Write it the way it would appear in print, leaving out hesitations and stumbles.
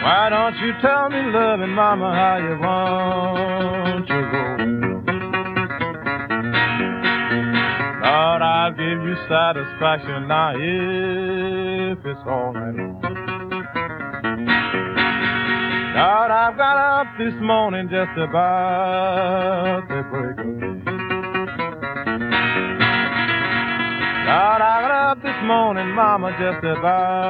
Why don't you tell me, loving mama, how you want to go? Lord, I'll give you satisfaction now if it's all right. Lord, I've got up this morning just about the break of day. Lord, I got up this morning, mama, just about